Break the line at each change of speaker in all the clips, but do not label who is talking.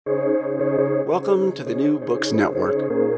Welcome to the New Books Network.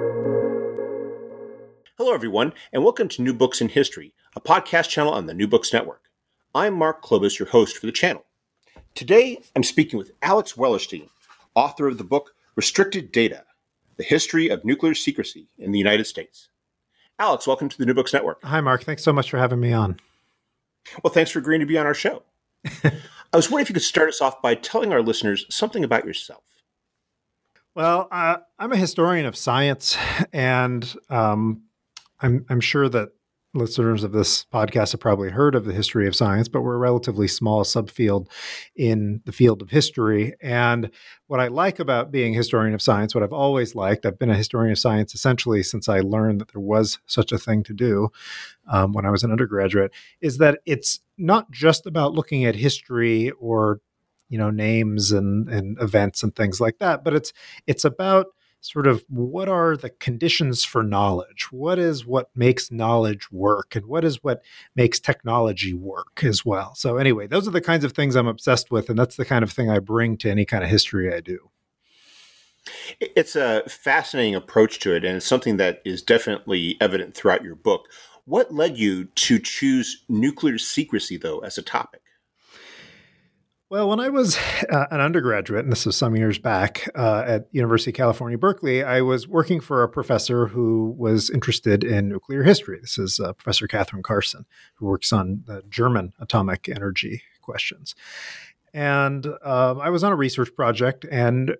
Hello, everyone, and welcome to New Books in History, a podcast channel on the New Books Network. I'm Mark Klobus, your host for the channel. Today, I'm speaking with Alex Wellerstein, author of the book Restricted Data, The History of Nuclear Secrecy in the United States. Alex, welcome to the New Books Network.
Hi, Mark. Thanks so much for having me on.
Well, thanks for agreeing to be on our show. I was wondering if you could start us off by telling our listeners something about yourself.
Well, I'm a historian of science, and I'm sure that listeners of this podcast have probably heard of the history of science, but we're a relatively small subfield in the field of history. And what I like about being a historian of science, what I've always liked, I've been a historian of science essentially since I learned that there was such a thing to do when I was an undergraduate, is that it's not just about looking at history or names and events and things like that, but it's about sort of what are the conditions for knowledge? What is what makes knowledge work? And what is what makes technology work as well? So anyway, those are the kinds of things I'm obsessed with, and that's the kind of thing I bring to any kind of history I do.
It's a fascinating approach to it, and it's something that is definitely evident throughout your book. What led you to choose nuclear secrecy, though, as a topic?
Well, when I was an undergraduate, and this was some years back at University of California, Berkeley, I was working for a professor who was interested in nuclear history. This is Professor Catherine Carson, who works on German atomic energy questions. And I was on a research project, and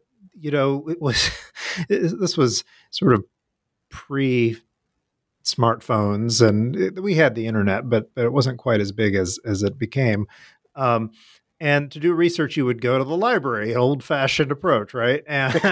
this was sort of pre-smartphones, and we had the internet, but it wasn't quite as big as it became. And to do research, you would go to the library, old-fashioned approach, right?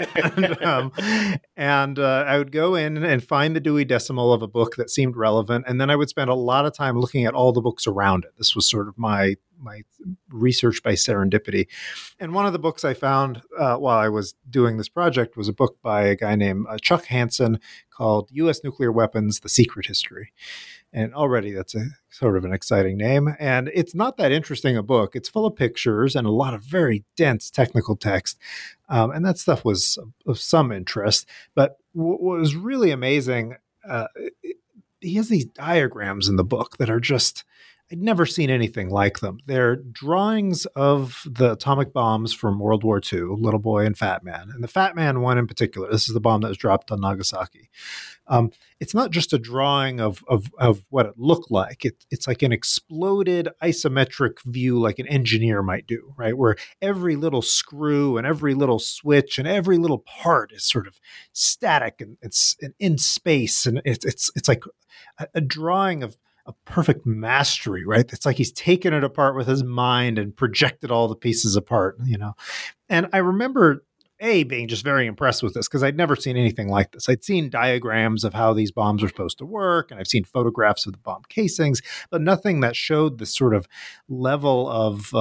And I would go in and find the Dewey Decimal of a book that seemed relevant, and then I would spend a lot of time looking at all the books around it. This was sort of my research by serendipity. And one of the books I found while I was doing this project was a book by a guy named Chuck Hansen called U.S. Nuclear Weapons, The Secret History. And already that's a sort of an exciting name. And it's not that interesting a book. It's full of pictures and a lot of very dense technical text. And that stuff was of some interest. But what was really amazing, he has these diagrams in the book that are just, I'd never seen anything like them. They're drawings of the atomic bombs from World War II, Little Boy and Fat Man. And the Fat Man one in particular, this is the bomb that was dropped on Nagasaki. It's not just a drawing of what it looked like. It's like an exploded isometric view like an engineer might do, right? Where every little screw and every little switch and every little part is sort of static and it's in space. And it's like a drawing of a perfect mastery, right? It's like he's taken it apart with his mind and projected all the pieces apart, And I remember being just very impressed with this because I'd never seen anything like this. I'd seen diagrams of how these bombs are supposed to work, and I've seen photographs of the bomb casings, but nothing that showed this sort of level of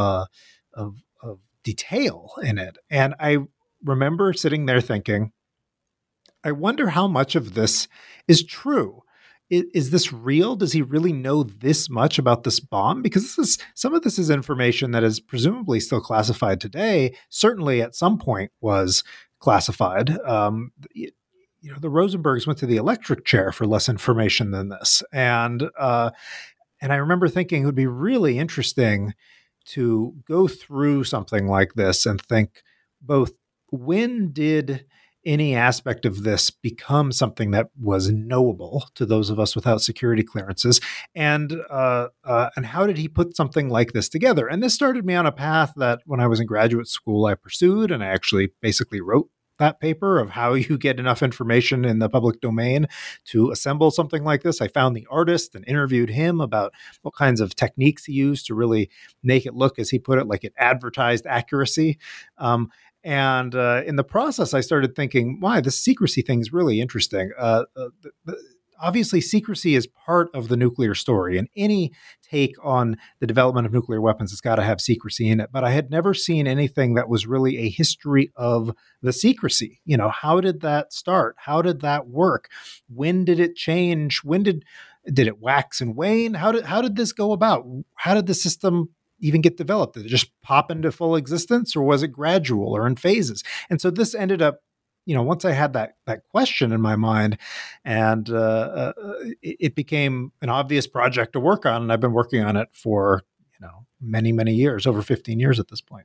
detail in it. And I remember sitting there thinking, I wonder how much of this is true. Is this real? Does he really know this much about this bomb? Because some of this is information that is presumably still classified today. Certainly, at some point, was classified. The Rosenbergs went to the electric chair for less information than this, and I remember thinking it would be really interesting to go through something like this and think both when did any aspect of this become something that was knowable to those of us without security clearances, and how did he put something like this together? And this started me on a path that when I was in graduate school I pursued, and I actually basically wrote that paper of how you get enough information in the public domain to assemble something like this. I found the artist and interviewed him about what kinds of techniques he used to really make it look, as he put it, like it advertised accuracy. And in the process, I started thinking, why, this secrecy thing is really interesting. Obviously, secrecy is part of the nuclear story, and any take on the development of nuclear weapons has got to have secrecy in it. But I had never seen anything that was really a history of the secrecy. How did that start? How did that work? When did it change? When did it wax and wane? How did this go about? How did the system even get developed? Did it just pop into full existence, or was it gradual or in phases? And so this ended up, once I had that question in my mind, and it became an obvious project to work on, and I've been working on it for many, many years, over 15 years at this point.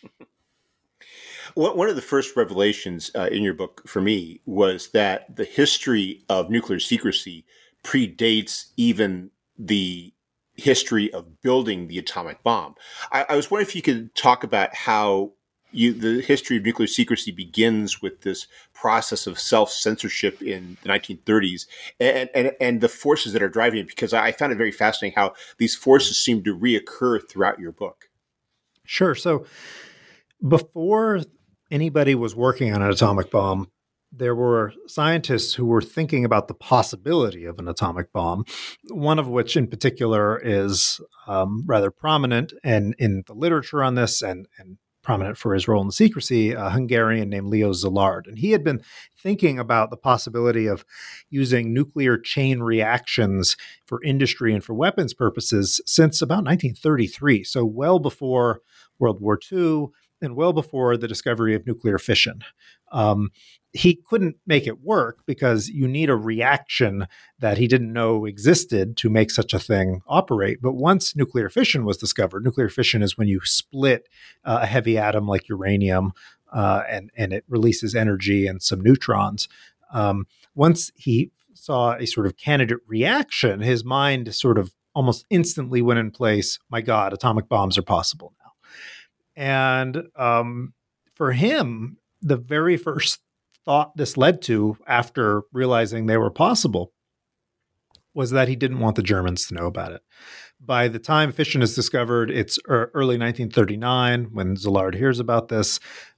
One of the first revelations in your book for me was that the history of nuclear secrecy predates even the history of building the atomic bomb. I was wondering if you could talk about how the history of nuclear secrecy begins with this process of self-censorship in the 1930s and the forces that are driving it, because I found it very fascinating how these forces seem to reoccur throughout your book.
Sure. So before anybody was working on an atomic bomb, there were scientists who were thinking about the possibility of an atomic bomb, one of which in particular is rather prominent and in the literature on this and prominent for his role in the secrecy, a Hungarian named Leo Szilard. And he had been thinking about the possibility of using nuclear chain reactions for industry and for weapons purposes since about 1933, so well before World War II and well before the discovery of nuclear fission. He couldn't make it work because you need a reaction that he didn't know existed to make such a thing operate. But once nuclear fission was discovered, nuclear fission is when you split a heavy atom like uranium and it releases energy and some neutrons. Once he saw a sort of candidate reaction, his mind sort of almost instantly went in place. My God, atomic bombs are possible now. And for him, the very first thought this led to after realizing they were possible was that he didn't want the Germans to know about it. By the time fission is discovered, it's early 1939 when Szilard hears about this.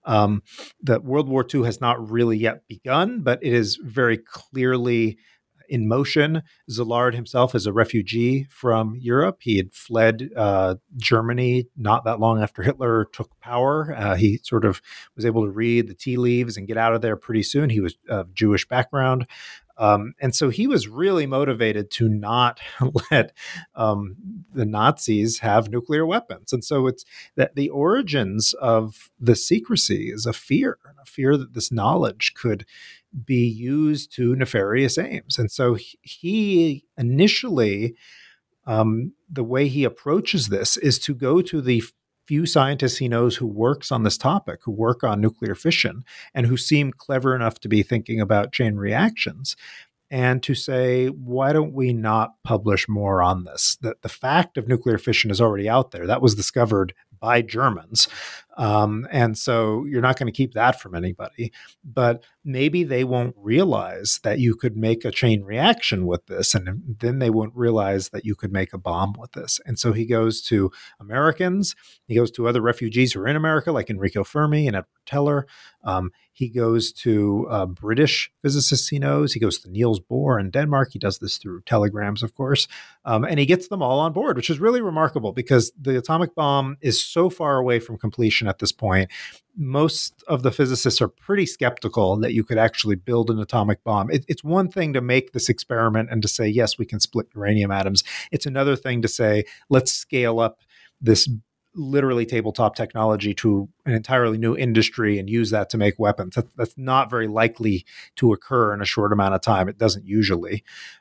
That World War II has not really yet begun, but it is very clearly in motion. Szilard himself is a refugee from Europe. He had fled Germany not that long after Hitler took power. He sort of was able to read the tea leaves and get out of there pretty soon. He was of Jewish background. And so he was really motivated to not let the Nazis have nuclear weapons. And so it's that the origins of the secrecy is a fear that this knowledge could be used to nefarious aims. And so he initially, the way he approaches this is to go to the few scientists he knows who works on this topic, who work on nuclear fission, and who seem clever enough to be thinking about chain reactions, and to say, why don't we not publish more on this? The fact of nuclear fission is already out there. That was discovered by Germans. And so you're not going to keep that from anybody. But maybe they won't realize that you could make a chain reaction with this, and then they won't realize that you could make a bomb with this. And so he goes to Americans. He goes to other refugees who are in America, like Enrico Fermi and Edward Teller. He goes to British physicists he knows. He goes to Niels Bohr in Denmark. He does this through telegrams, of course. And he gets them all on board, which is really remarkable because the atomic bomb is so far away from completion at this point. Most of the physicists are pretty skeptical that you could actually build an atomic bomb. It's one thing to make this experiment and to say, yes, we can split uranium atoms. It's another thing to say, let's scale up this literally tabletop technology to an entirely new industry and use that to make weapons. That's not very likely to occur in a short amount of time. It doesn't usually.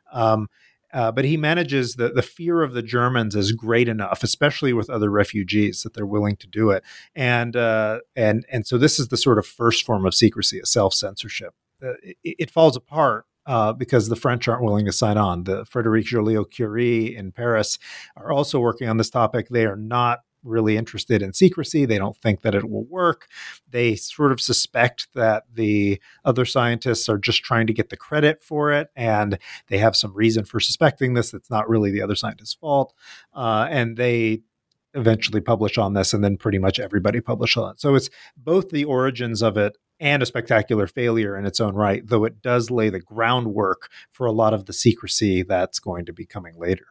But he manages the fear of the Germans is great enough, especially with other refugees, that they're willing to do it. And so this is the sort of first form of secrecy, a self-censorship. It falls apart because the French aren't willing to sign on. The Frédéric Joliot-Curie in Paris are also working on this topic. They are not really interested in secrecy. They don't think that it will work. They sort of suspect that the other scientists are just trying to get the credit for it, and they have some reason for suspecting this. It's not really the other scientist's fault. And they eventually publish on this, and then pretty much everybody publishes on it. So it's both the origins of it and a spectacular failure in its own right, though it does lay the groundwork for a lot of the secrecy that's going to be coming later.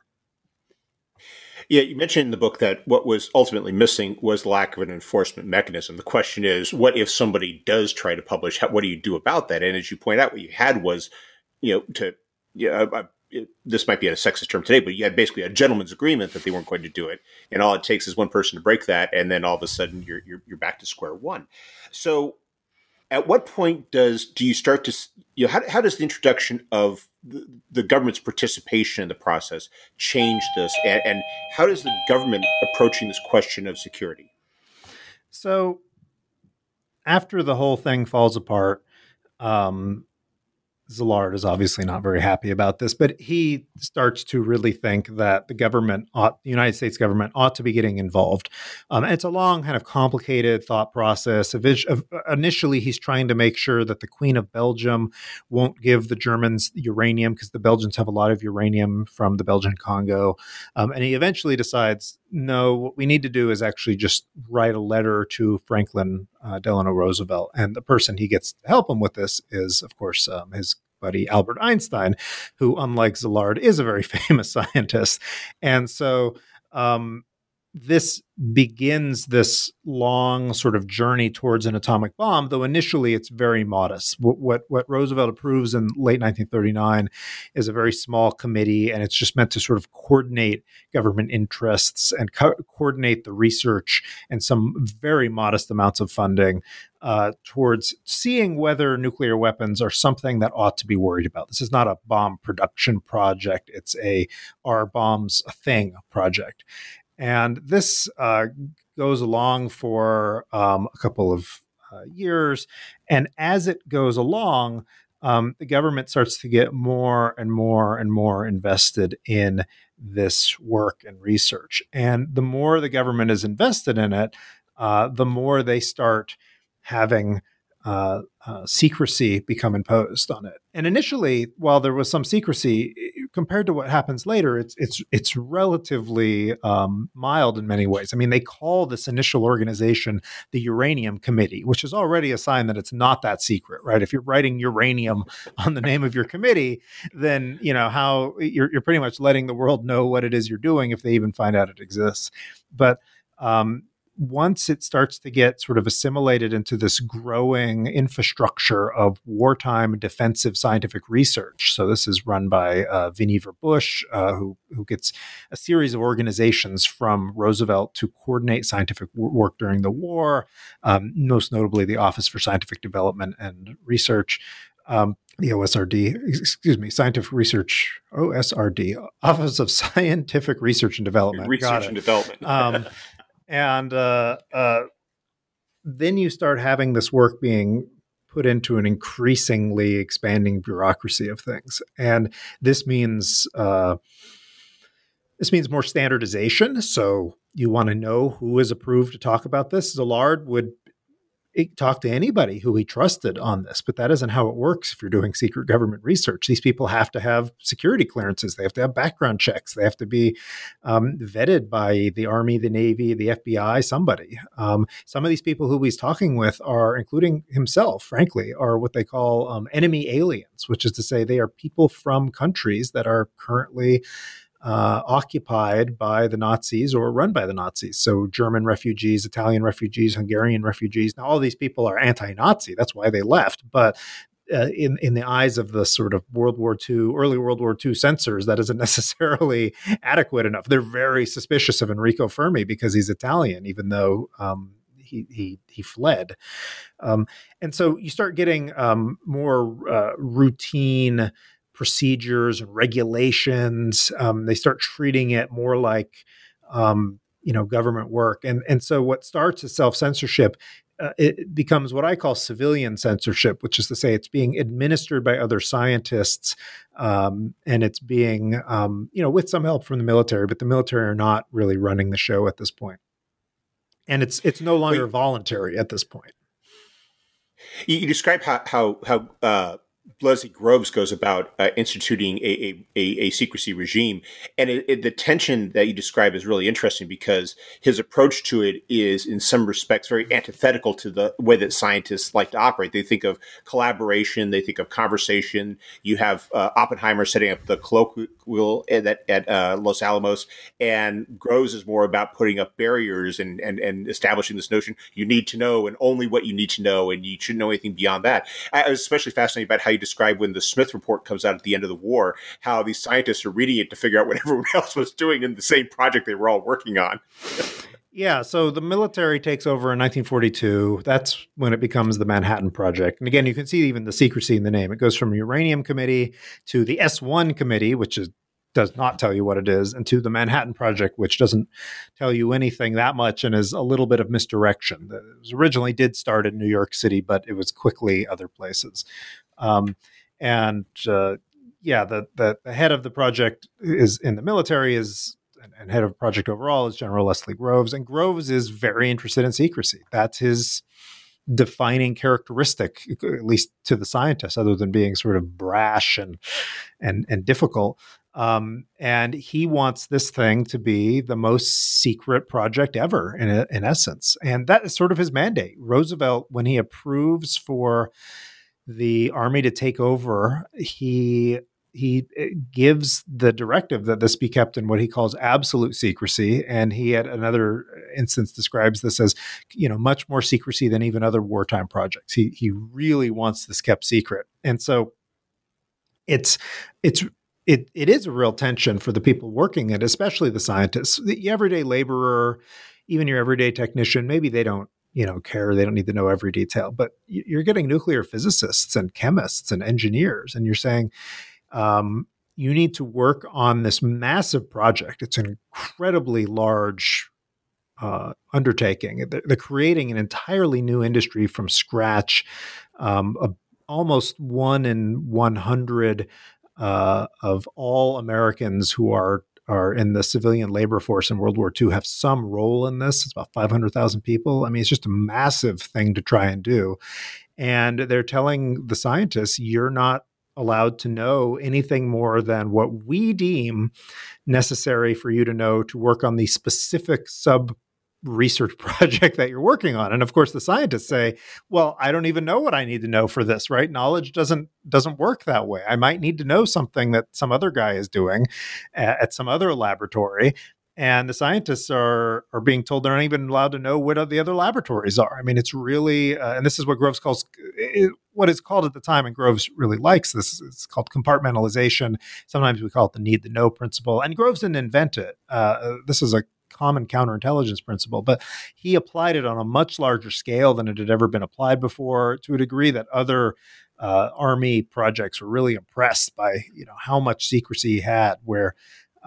Yeah, you mentioned in the book that what was ultimately missing was the lack of an enforcement mechanism. The question is, what if somebody does try to publish? What do you do about that? And as you point out, what you had was, this might be a sexist term today, but you had basically a gentleman's agreement that they weren't going to do it, and all it takes is one person to break that, and then all of a sudden you're back to square one. So, at what point do you start to how does the introduction of the government's participation in the process change this, and how does the government approaching this question of security?
So, after the whole thing falls apart, Szilard is obviously not very happy about this, but he starts to really think that the United States government ought to be getting involved. And it's a long, kind of complicated thought process. Initially, he's trying to make sure that the Queen of Belgium won't give the Germans uranium, because the Belgians have a lot of uranium from the Belgian Congo. And he eventually decides, no, what we need to do is actually just write a letter to Franklin Delano Roosevelt. And the person he gets to help him with this is, of course, his buddy Albert Einstein, who, unlike Szilard, is a very famous scientist. And so this begins this long sort of journey towards an atomic bomb, though initially it's very modest. What Roosevelt approves in late 1939 is a very small committee, and it's just meant to sort of coordinate government interests and coordinate the research and some very modest amounts of funding towards seeing whether nuclear weapons are something that ought to be worried about. This is not a bomb production project. It's are bombs a thing project. And this goes along for a couple of years. And as it goes along, the government starts to get more and more and more invested in this work and research. And the more the government is invested in it, the more they start having secrecy become imposed on it. And initially, while there was some secrecy, compared to what happens later, it's relatively mild in many ways. I mean, they call this initial organization the Uranium Committee, which is already a sign that it's not that secret, right? If you're writing uranium on the name of your committee, then how you're pretty much letting the world know what it is you're doing if they even find out it exists. But once it starts to get sort of assimilated into this growing infrastructure of wartime defensive scientific research. So this is run by Vannevar Bush, who gets a series of organizations from Roosevelt to coordinate scientific work during the war, most notably the Office for Scientific Development and Research. The Scientific Research, OSRD, Office of Scientific Research and Development.
Research and Development.
And then you start having this work being put into an increasingly expanding bureaucracy of things. And this means more standardization. So you want to know who is approved to talk about this. Szilard would talk to anybody who he trusted on this, but that isn't how it works if you're doing secret government research. These people have to have security clearances. They have to have background checks. They have to be vetted by the Army, the Navy, the FBI, somebody. Some of these people who he's talking with are, including himself, frankly, are what they call enemy aliens, which is to say they are people from countries that are currently occupied by the Nazis or run by the Nazis. So German refugees, Italian refugees, Hungarian refugees. Now, all these people are anti-Nazi. That's why they left. But in the eyes of the sort of early World War II censors, that isn't necessarily adequate enough. They're very suspicious of Enrico Fermi because he's Italian, even though he fled. And so you start getting more routine procedures and regulations. They start treating it more like, government work. And so what starts as self-censorship, it becomes what I call civilian censorship, which is to say it's being administered by other scientists, and it's being, with some help from the military, but the military are not really running the show at this point. And it's no longer voluntary at this point.
You describe how Leslie Groves goes about instituting a secrecy regime. And the tension that you describe is really interesting because his approach to it is, in some respects, very antithetical to the way that scientists like to operate. They think of collaboration. They think of conversation. You have Oppenheimer setting up the colloquial at Los Alamos, and Groves is more about putting up barriers and establishing this notion you need to know and only what you need to know, and you shouldn't know anything beyond that. I was especially fascinated about how you describe when the Smith report comes out at the end of the war, how these scientists are reading it to figure out what everyone else was doing in the same project they were all working on.
Yeah, so the military takes over in 1942. That's when it becomes the Manhattan Project. And again, you can see even the secrecy in the name. It goes from Uranium Committee to the S1 Committee, which does not tell you what it is, and to the Manhattan Project, which doesn't tell you anything that much and is a little bit of misdirection. It was originally did start in New York City, but it was quickly other places. The head of the project is in the military and head of project overall is General Leslie Groves. And Groves is very interested in secrecy. That's his defining characteristic, at least to the scientists, other than being sort of brash and difficult. And he wants this thing to be the most secret project ever, in essence. And that is sort of his mandate. Roosevelt, when he approves for the Army to take over, he gives the directive that this be kept in what he calls absolute secrecy. And he, at another instance, describes this as, much more secrecy than even other wartime projects. He really wants this kept secret. And so it is a real tension for the people working it, especially the scientists. The everyday laborer, even your everyday technician, maybe they don't care. They don't need to know every detail. But you're getting nuclear physicists and chemists and engineers, and you're saying, you need to work on this massive project. It's an incredibly large undertaking. They're creating an entirely new industry from scratch. Almost 1 in 100 of all Americans who are in the civilian labor force in World War II have some role in this. It's about 500,000 people. I mean, it's just a massive thing to try and do. And they're telling the scientists, you're not allowed to know anything more than what we deem necessary for you to know to work on the specific research project that you're working on. And of course, the scientists say, well, I don't even know what I need to know for this, right? Knowledge doesn't work that way. I might need to know something that some other guy is doing at some other laboratory. And the scientists are being told they're not even allowed to know what the other laboratories are. I mean, it's really, and this is what Groves calls, what it's called at the time, and Groves really likes this, it's called compartmentalization. Sometimes we call it the need to know principle. And Groves didn't invent it. This is a common counterintelligence principle, but he applied it on a much larger scale than it had ever been applied before, to a degree that other Army projects were really impressed by, how much secrecy he had, where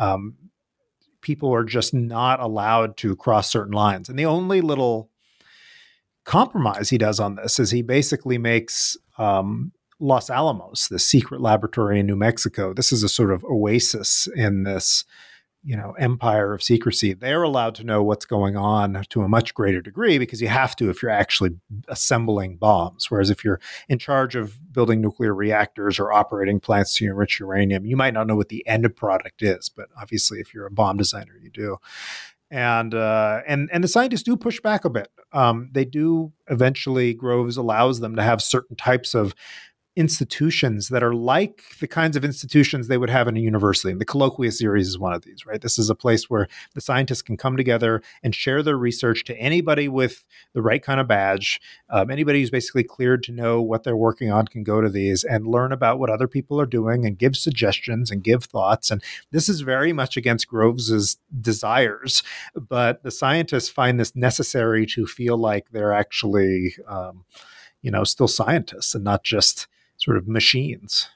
people are just not allowed to cross certain lines. And the only little compromise he does on this is he basically makes Los Alamos, the secret laboratory in New Mexico. This is a sort of oasis in this, empire of secrecy. They're allowed to know what's going on to a much greater degree, because you have to if you're actually assembling bombs. Whereas if you're in charge of building nuclear reactors or operating plants to enrich uranium, you might not know what the end product is. But obviously, if you're a bomb designer, you do. And the scientists do push back a bit. They do eventually. Groves allows them to have certain types of institutions that are like the kinds of institutions they would have in a university. And the Colloquia series is one of these, right? This is a place where the scientists can come together and share their research to anybody with the right kind of badge. Anybody who's basically cleared to know what they're working on can go to these and learn about what other people are doing and give suggestions and give thoughts. And this is very much against Groves's desires, but the scientists find this necessary to feel like they're actually, still scientists and not just sort of machines.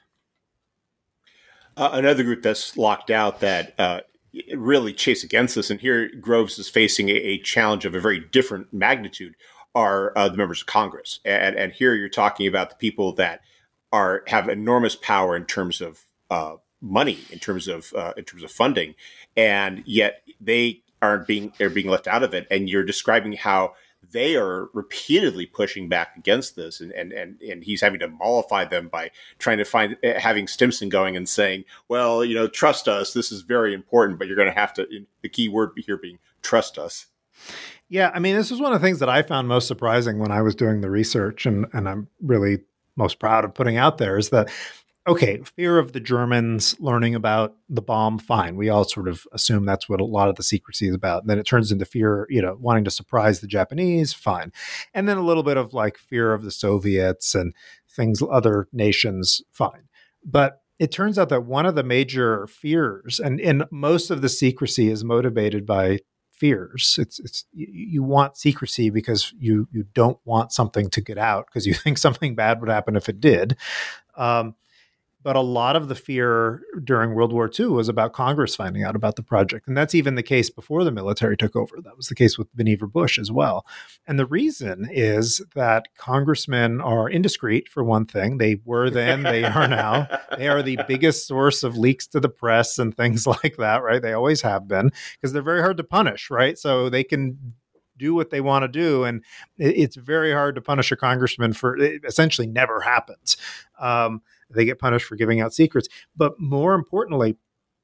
Another group that's locked out that really chase against this, and here Groves is facing a challenge of a very different magnitude, are the members of Congress. And here you're talking about the people that have enormous power in terms of money, in terms of funding, and yet they're being left out of it. And you're describing how they are repeatedly pushing back against this, and he's having to mollify them by trying to having Stimson going and saying, well, trust us, this is very important, but you're going to have to, the key word here being trust us.
Yeah, I mean, this was one of the things that I found most surprising when I was doing the research, and I'm really most proud of putting out there, is that, okay, fear of the Germans learning about the bomb, fine. We all sort of assume that's what a lot of the secrecy is about. And then it turns into fear, wanting to surprise the Japanese, fine. And then a little bit of like fear of the Soviets and things other nations find. But it turns out that one of the major fears, and most of the secrecy is motivated by fears. It's you want secrecy because you don't want something to get out because you think something bad would happen if it did. Um, but a lot of the fear during World War II was about Congress finding out about the project. And that's even the case before the military took over. That was the case with Vannevar Bush as well. And the reason is that congressmen are indiscreet, for one thing. They were then, they are now. They are the biggest source of leaks to the press and things like that, right? They always have been, because they're very hard to punish, right? So they can do what they want to do. And it's very hard to punish a congressman for it. Essentially never happens. They get punished for giving out secrets. But more importantly,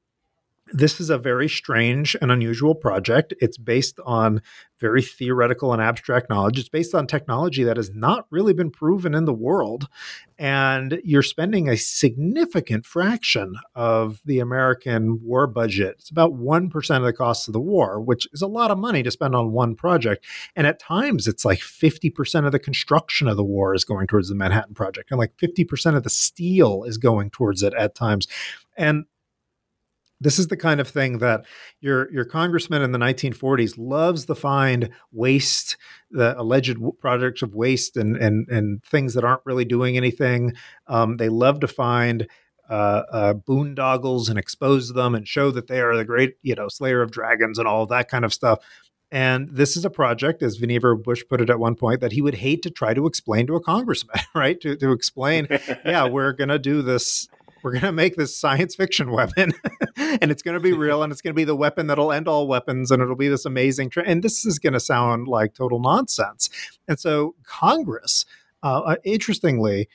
this is a very strange and unusual project. It's based on very theoretical and abstract knowledge. It's based on technology that has not really been proven in the world. And you're spending a significant fraction of the American war budget. It's about 1% of the cost of the war, which is a lot of money to spend on one project. And at times, it's like 50% of the construction of the war is going towards the Manhattan Project. And like 50% of the steel is going towards it at times. And this is the kind of thing that your congressman in the 1940s loves to find waste, the alleged projects of waste and things that aren't really doing anything. They love to find boondoggles and expose them and show that they are the great, slayer of dragons and all of that kind of stuff. And this is a project, as Vannevar Bush put it at one point, that he would hate to try to explain to a congressman, right? To explain, yeah, we're going to do this. We're going to make this science fiction weapon and it's going to be real and it's going to be the weapon that'll end all weapons and it'll be this amazing and this is going to sound like total nonsense. And so Congress, interestingly,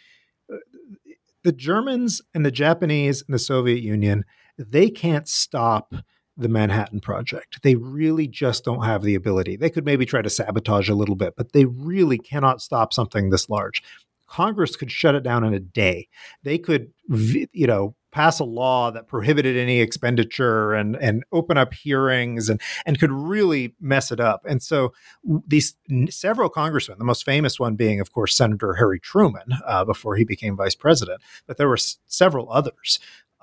the Germans and the Japanese and the Soviet Union, they can't stop the Manhattan Project. They really just don't have the ability. They could maybe try to sabotage a little bit, but they really cannot stop something this large. Congress could shut it down in a day. They could, pass a law that prohibited any expenditure and open up hearings and could really mess it up. And so these several congressmen, the most famous one being, of course, Senator Harry Truman, before he became vice president, but there were several others,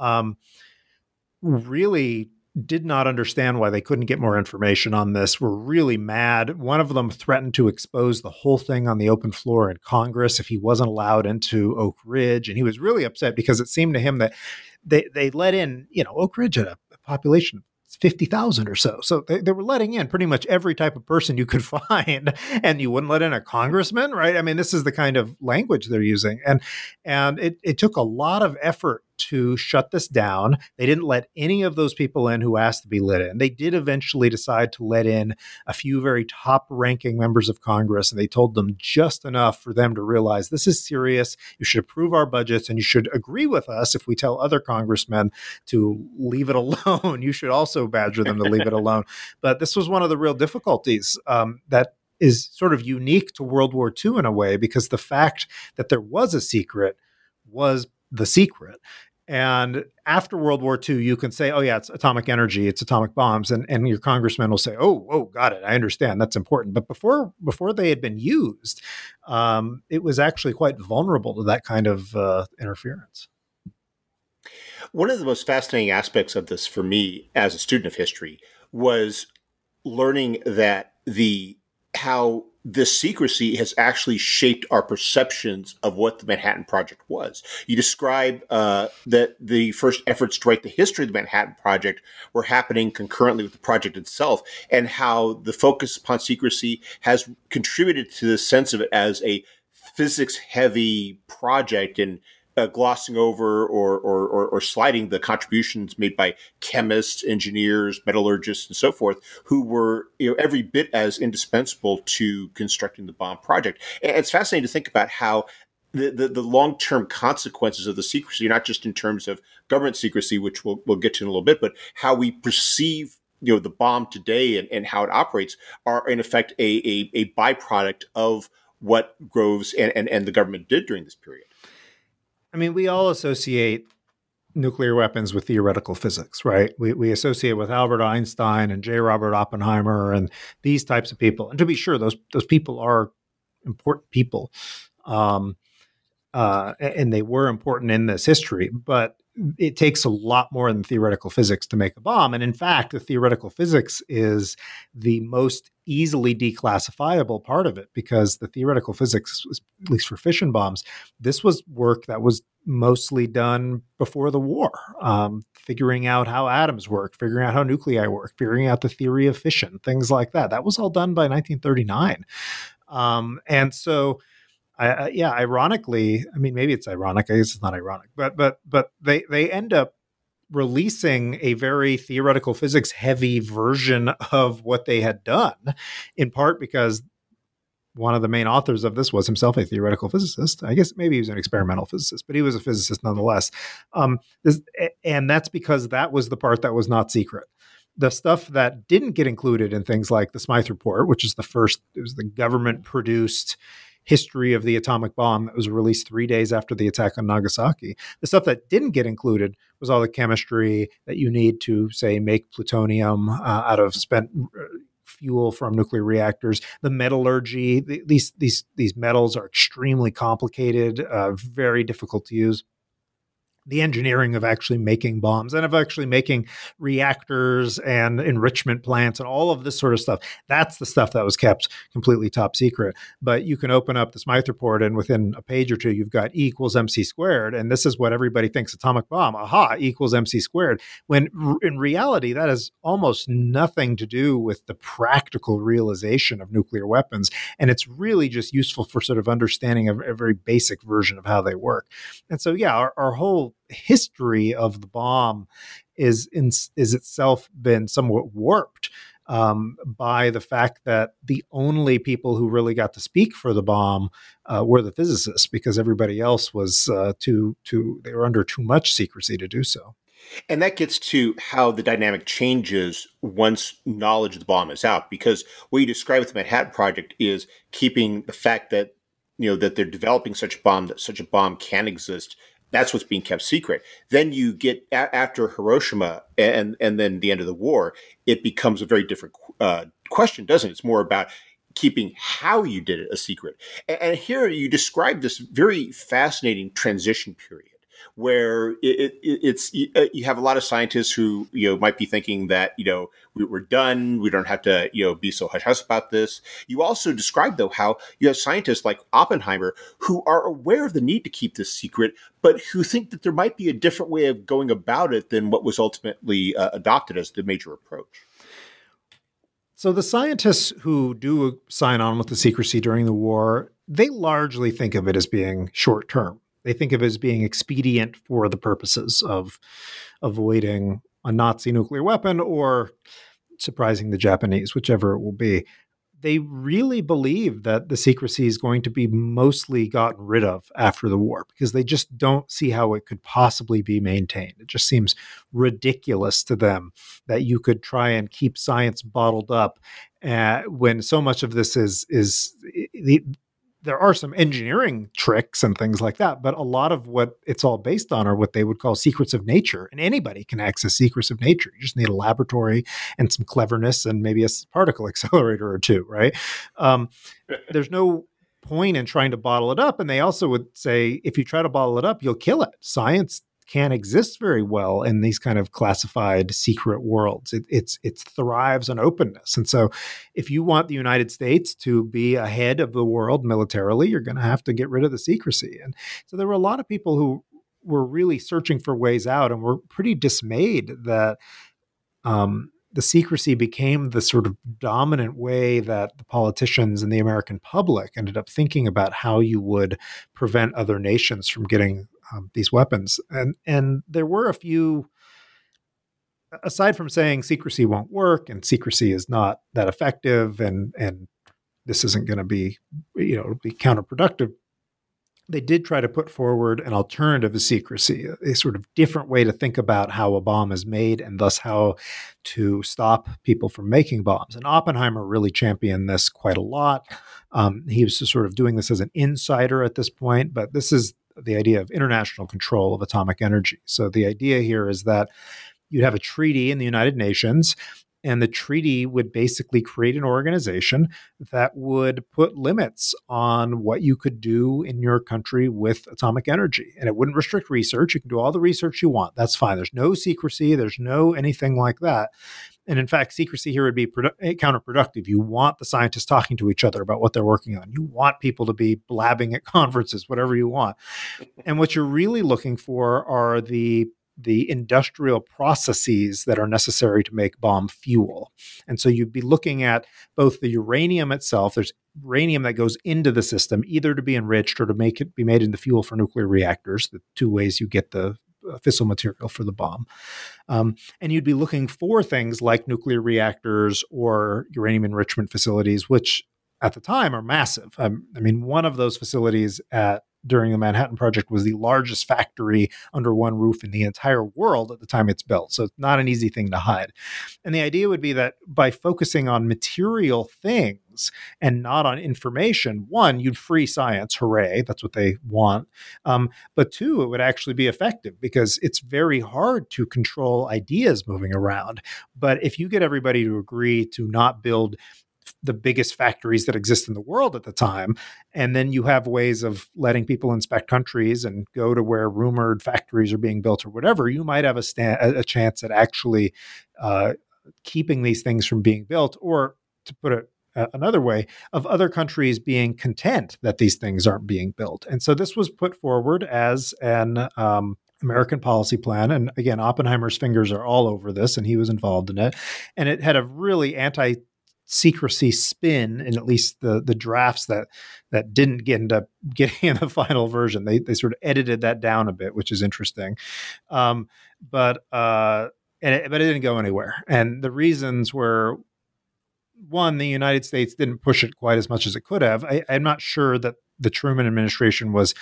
really did not understand why they couldn't get more information on this, were really mad. One of them threatened to expose the whole thing on the open floor in Congress if he wasn't allowed into Oak Ridge. And he was really upset because it seemed to him that they let in, Oak Ridge had a population of 50,000 or so. So they were letting in pretty much every type of person you could find, and you wouldn't let in a congressman, right? I mean, this is the kind of language they're using. And it took a lot of effort to shut this down. They didn't let any of those people in who asked to be let in. They did eventually decide to let in a few very top-ranking members of Congress, and they told them just enough for them to realize this is serious. You should approve our budgets, and you should agree with us if we tell other congressmen to leave it alone. You should also badger them to leave it alone. But this was one of the real difficulties that is sort of unique to World War II in a way, because the fact that there was a secret was the secret. And after World War II, you can say, oh, yeah, it's atomic energy, it's atomic bombs. And your congressman will say, oh, got it. I understand. That's important. But before they had been used, it was actually quite vulnerable to that kind of interference.
One of the most fascinating aspects of this for me as a student of history was learning that how this secrecy has actually shaped our perceptions of what the Manhattan Project was. You describe that the first efforts to write the history of the Manhattan Project were happening concurrently with the project itself, and how the focus upon secrecy has contributed to the sense of it as a physics-heavy project and glossing over or sliding the contributions made by chemists, engineers, metallurgists, and so forth, who were every bit as indispensable to constructing the bomb project. And it's fascinating to think about how the long-term consequences of the secrecy, not just in terms of government secrecy, which we'll get to in a little bit, but how we perceive the bomb today and how it operates are in effect a byproduct of what Groves and the government did during this period.
I mean, we all associate nuclear weapons with theoretical physics, right? We associate with Albert Einstein and J. Robert Oppenheimer and these types of people. And to be sure, those people are important people. and they were important in this history, but it takes a lot more than theoretical physics to make a bomb. And in fact, the theoretical physics is the most easily declassifiable part of it, because the theoretical physics, at least for fission bombs, this was work that was mostly done before the war, figuring out how atoms work, figuring out how nuclei work, figuring out the theory of fission, things like that. That was all done by 1939. And so, ironically, I mean, maybe it's ironic. I guess it's not ironic, but they end up releasing a very theoretical physics heavy version of what they had done, in part because one of the main authors of this was himself a theoretical physicist. I guess maybe he was an experimental physicist, but he was a physicist nonetheless. And that's because that was the part that was not secret. The stuff that didn't get included in things like the Smythe Report, which is it was the government-produced history of the atomic bomb that was released 3 days after the attack on Nagasaki. The stuff that didn't get included was all the chemistry that you need to, say, make plutonium out of spent fuel from nuclear reactors. The metallurgy, these metals are extremely complicated, very difficult to use. The engineering of actually making bombs and of actually making reactors and enrichment plants and all of this sort of stuff. That's the stuff that was kept completely top secret. But you can open up the Smythe Report, and within a page or two, you've got E equals MC squared. And this is what everybody thinks atomic bomb. Aha, E equals MC squared. When in reality, that has almost nothing to do with the practical realization of nuclear weapons. And it's really just useful for sort of understanding a very basic version of how they work. And so, yeah, our whole history of the bomb is itself been somewhat warped by the fact that the only people who really got to speak for the bomb were the physicists, because everybody else was they were under too much secrecy to do so.
And that gets to how the dynamic changes once knowledge of the bomb is out, because what you describe with the Manhattan Project is keeping the fact that that they're developing such a bomb, that such a bomb can exist. That's what's being kept secret. Then you get after Hiroshima and then the end of the war, it becomes a very different question, doesn't it? It's more about keeping how you did it a secret. And here you describe this very fascinating transition period where it's you have a lot of scientists who might be thinking that we're done, we don't have to be so hush-hush about this. You also describe, though, how you have scientists like Oppenheimer who are aware of the need to keep this secret, but who think that there might be a different way of going about it than what was ultimately adopted as the major approach.
So the scientists who do sign on with the secrecy during the war, they largely think of it as being short-term. They think of it as being expedient for the purposes of avoiding a Nazi nuclear weapon or surprising the Japanese, whichever it will be. They really believe that the secrecy is going to be mostly gotten rid of after the war, because they just don't see how it could possibly be maintained. It just seems ridiculous to them that you could try and keep science bottled up when so much of this is there are some engineering tricks and things like that, but a lot of what it's all based on are what they would call secrets of nature. And anybody can access secrets of nature. You just need a laboratory and some cleverness and maybe a particle accelerator or two, right? There's no point in trying to bottle it up. And they also would say, if you try to bottle it up, you'll kill it. Science can't exist very well in these kind of classified secret worlds. It thrives on openness. And so if you want the United States to be ahead of the world militarily, you're going to have to get rid of the secrecy. And so there were a lot of people who were really searching for ways out and were pretty dismayed that the secrecy became the sort of dominant way that the politicians and the American public ended up thinking about how you would prevent other nations from getting these weapons. And there were a few, aside from saying secrecy won't work and secrecy is not that effective and this isn't going to be, be counterproductive, they did try to put forward an alternative to secrecy, a sort of different way to think about how a bomb is made and thus how to stop people from making bombs. And Oppenheimer really championed this quite a lot. He was sort of doing this as an insider at this point, but this is the idea of international control of atomic energy. So the idea here is that you'd have a treaty in the United Nations, And the treaty would basically create an organization that would put limits on what you could do in your country with atomic energy. And it wouldn't restrict research. You can do all the research you want. That's fine. There's no secrecy. There's no anything like that. And in fact, secrecy here would be counterproductive. You want the scientists talking to each other about what they're working on. You want people to be blabbing at conferences, whatever you want. And what you're really looking for are the industrial processes that are necessary to make bomb fuel. And so you'd be looking at both the uranium itself. There's uranium that goes into the system, either to be enriched or to make it be made into fuel for nuclear reactors, the two ways you get the fissile material for the bomb. And you'd be looking for things like nuclear reactors or uranium enrichment facilities, which at the time are massive. I mean, one of those facilities during the Manhattan Project was the largest factory under one roof in the entire world at the time it's built. So it's not an easy thing to hide. And the idea would be that by focusing on material things and not on information, one, you'd free science. Hooray. That's what they want. But two, it would actually be effective because it's very hard to control ideas moving around. But if you get everybody to agree to not build the biggest factories that exist in the world at the time, and then you have ways of letting people inspect countries and go to where rumored factories are being built or whatever, you might have a chance at actually keeping these things from being built, or to put it another way, of other countries being content that these things aren't being built. And so this was put forward as an American policy plan. And again, Oppenheimer's fingers are all over this, and he was involved in it. And it had a really secrecy spin in at least the drafts that didn't end up getting in the final version. They sort of edited that down a bit, which is interesting. But it didn't go anywhere. And the reasons were, one, the United States didn't push it quite as much as it could have. I'm not sure that the Truman administration was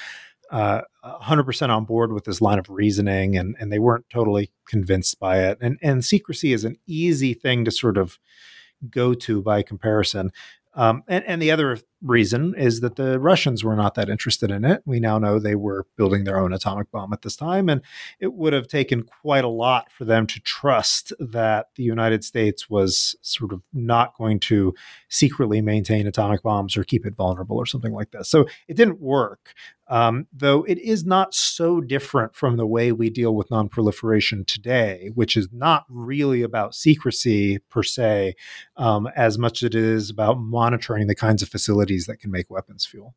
100% on board with this line of reasoning, and they weren't totally convinced by it. And secrecy is an easy thing to sort of go to by comparison. And the other reason is that the Russians were not that interested in it. We now know they were building their own atomic bomb at this time, and it would have taken quite a lot for them to trust that the United States was sort of not going to secretly maintain atomic bombs or keep it vulnerable or something like that. So it didn't work. Though it is not so different from the way we deal with nonproliferation today, which is not really about secrecy per se, as much as it is about monitoring the kinds of facilities that can make weapons fuel.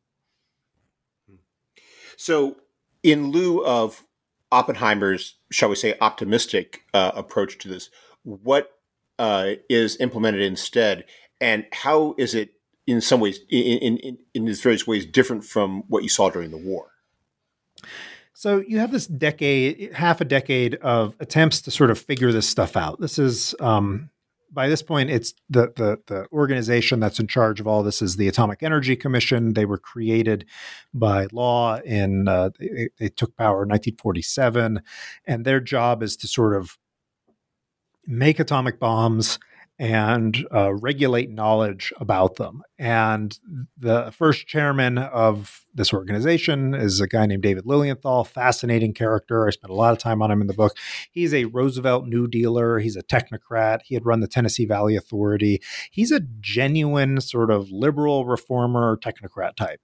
So in lieu of Oppenheimer's, shall we say, optimistic approach to this, what is implemented instead, and how is it in some ways, in these various ways, different from what you saw during the war?
So you have this half a decade of attempts to sort of figure this stuff out. This is, by this point, it's the organization that's in charge of all this is the Atomic Energy Commission. They were created by law they took power in 1947, and their job is to sort of make atomic bombs and regulate knowledge about them. And the first chairman of this organization is a guy named David Lilienthal, fascinating character. I spent a lot of time on him in the book. He's a Roosevelt New Dealer. He's a technocrat. He had run the Tennessee Valley Authority. He's a genuine sort of liberal reformer technocrat type.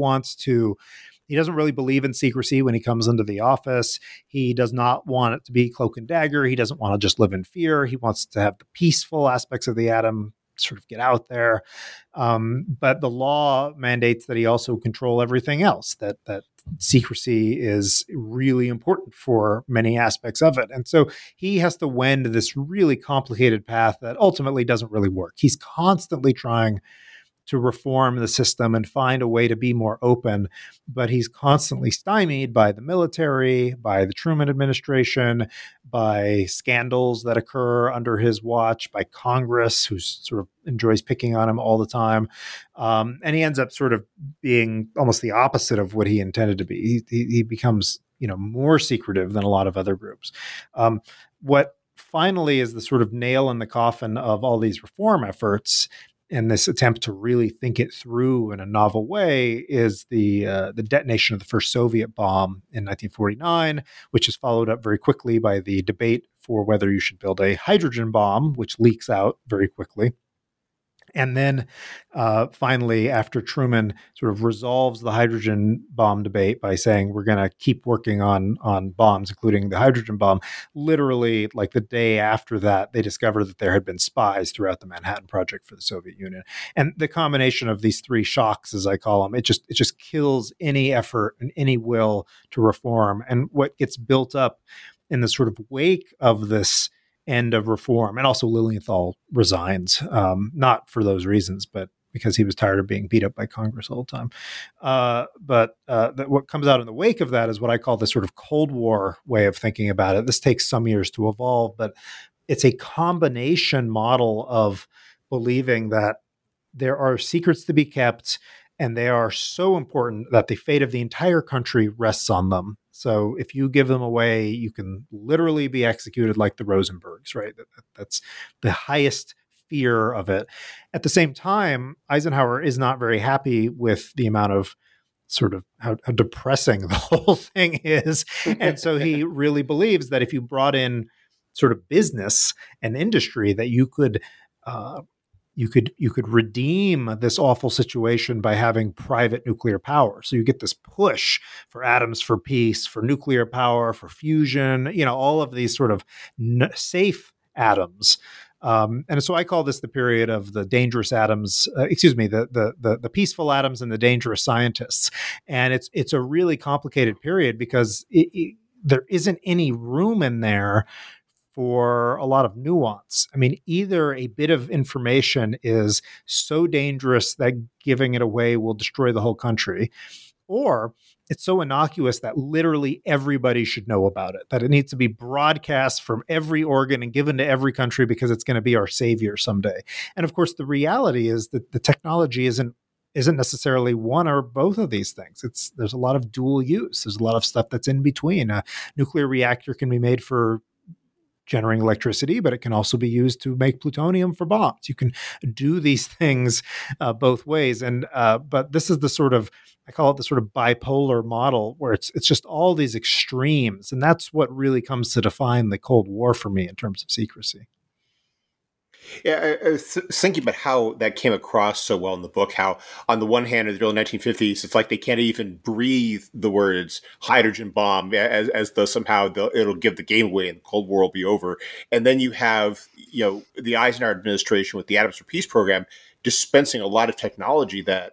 He doesn't really believe in secrecy when he comes into the office. He does not want it to be cloak and dagger. He doesn't want to just live in fear. He wants to have the peaceful aspects of the atom sort of get out there. But the law mandates that he also control everything else, that secrecy is really important for many aspects of it. And so he has to wend this really complicated path that ultimately doesn't really work. He's constantly trying to reform the system and find a way to be more open, but he's constantly stymied by the military, by the Truman administration, by scandals that occur under his watch, by Congress, who sort of enjoys picking on him all the time. And he ends up sort of being almost the opposite of what he intended to be. He becomes, more secretive than a lot of other groups. What finally is the sort of nail in the coffin of all these reform efforts and this attempt to really think it through in a novel way is the detonation of the first Soviet bomb in 1949, which is followed up very quickly by the debate for whether you should build a hydrogen bomb, which leaks out very quickly. And then finally, after Truman sort of resolves the hydrogen bomb debate by saying we're going to keep working on bombs, including the hydrogen bomb, literally like the day after that, they discovered that there had been spies throughout the Manhattan Project for the Soviet Union. And the combination of these three shocks, as I call them, it just kills any effort and any will to reform. And what gets built up in the sort of wake of this end of reform. And also Lilienthal resigns, not for those reasons, but because he was tired of being beat up by Congress all the time. But what comes out in the wake of that is what I call the sort of Cold War way of thinking about it. This takes some years to evolve, but it's a combination model of believing that there are secrets to be kept, and they are so important that the fate of the entire country rests on them. So if you give them away, you can literally be executed like the Rosenbergs, right? That's the highest fear of it. At the same time, Eisenhower is not very happy with the amount of sort of how depressing the whole thing is. And so he really believes that if you brought in sort of business and industry, that you could redeem this awful situation by having private nuclear power. So you get this push for atoms for peace, for nuclear power, for fusion, all of these sort of safe atoms. And so I call this the period of the dangerous atoms, the peaceful atoms and the dangerous scientists. And it's a really complicated period because there isn't any room in there for a lot of nuance. I mean, either a bit of information is so dangerous that giving it away will destroy the whole country, or it's so innocuous that literally everybody should know about it, that it needs to be broadcast from every organ and given to every country because it's going to be our savior someday. And of course, the reality is that the technology isn't necessarily one or both of these things. There's a lot of dual use. There's a lot of stuff that's in between. A nuclear reactor can be made for generating electricity, but it can also be used to make plutonium for bombs. You can do these things both ways. And but this is the sort of, I call it the sort of bipolar model where it's just all these extremes. And that's what really comes to define the Cold War for me in terms of secrecy.
Yeah, I was thinking about how that came across so well in the book, how on the one hand, in the early 1950s, it's like they can't even breathe the words hydrogen bomb as though somehow it'll give the game away and the Cold War will be over. And then you have, the Eisenhower administration with the Atoms for Peace program dispensing a lot of technology that,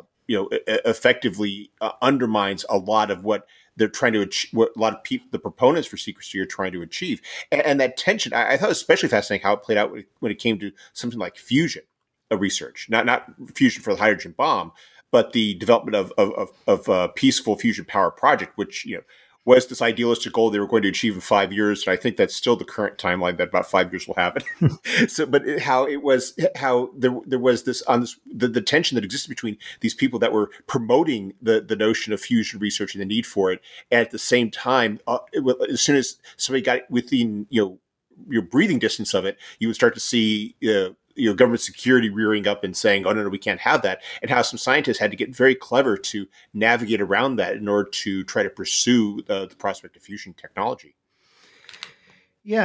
effectively undermines a lot of what they're trying to achieve, what a lot of people, the proponents for secrecy, are trying to achieve. And that tension, I thought it was especially fascinating how it played out when it came to something like fusion research, not fusion for the hydrogen bomb, but the development of peaceful fusion power project, which, was this idealistic goal they were going to achieve in 5 years. And I think that's still the current timeline, that about 5 years will have it. So, but how there was this the tension that existed between these people that were promoting the notion of fusion research and the need for it. And at the same time, as soon as somebody got within, your breathing distance of it, you would start to see, government security rearing up and saying, oh, no, we can't have that. And how some scientists had to get very clever to navigate around that in order to try to pursue the prospect of fusion technology.
Yeah,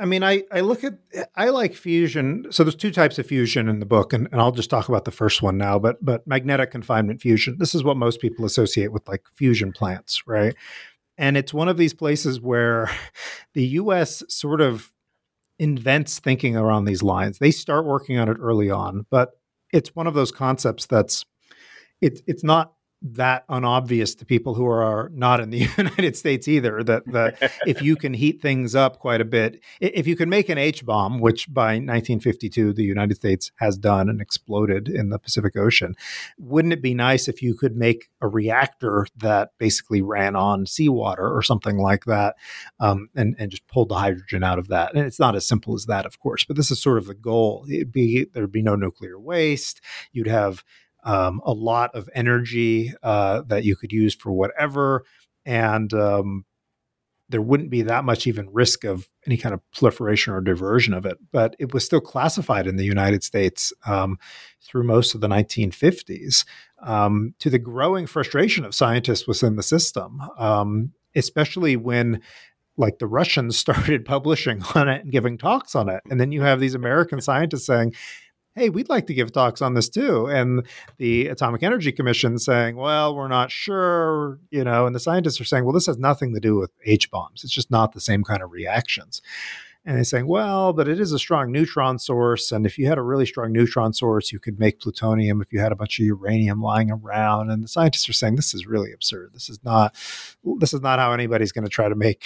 I like fusion. So there's two types of fusion in the book, and I'll just talk about the first one now, but magnetic confinement fusion, this is what most people associate with like fusion plants, right? And it's one of these places where the U.S. sort of invents thinking around these lines. They start working on it early on, but it's one of those concepts that's it's not that unobvious to people who are not in the United States either, that if you can heat things up quite a bit, if you can make an H-bomb, which by 1952 the United States has done and exploded in the Pacific Ocean, wouldn't it be nice if you could make a reactor that basically ran on seawater or something like that, and just pulled the hydrogen out of that? And it's not as simple as that, of course, but this is sort of the goal. There'd be no nuclear waste. You'd have a lot of energy that you could use for whatever, and there wouldn't be that much even risk of any kind of proliferation or diversion of it. But it was still classified in the United States through most of the 1950s, to the growing frustration of scientists within the system, especially when like the Russians started publishing on it and giving talks on it. And then you have these American scientists saying, hey, we'd like to give talks on this too. And the Atomic Energy Commission saying, well, we're not sure, and the scientists are saying, well, this has nothing to do with H-bombs. It's just not the same kind of reactions. And they're saying, well, but it is a strong neutron source. And if you had a really strong neutron source, you could make plutonium if you had a bunch of uranium lying around. And the scientists are saying, this is really absurd. This is not how anybody's going to try to make